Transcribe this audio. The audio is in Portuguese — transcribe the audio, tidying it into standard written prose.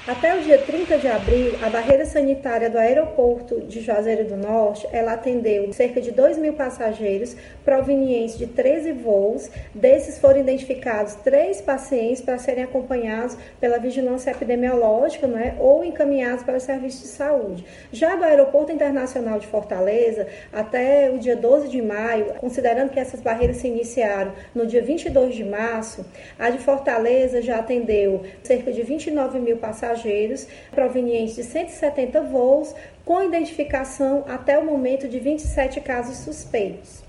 Até o dia 30 de abril, a barreira sanitária do aeroporto de Juazeiro do Norte, ela atendeu cerca de 2.000 passageiros provenientes de 13 voos. Desses foram identificados 3 pacientes para serem acompanhados pela vigilância epidemiológica, né, ou encaminhados para o serviço de saúde. Já do Aeroporto Internacional de Fortaleza, até o dia 12 de maio, considerando que essas barreiras se iniciaram no dia 22 de março, a de Fortaleza já atendeu cerca de 29.000 passageiros provenientes de 170 voos, com identificação até o momento de 27 casos suspeitos.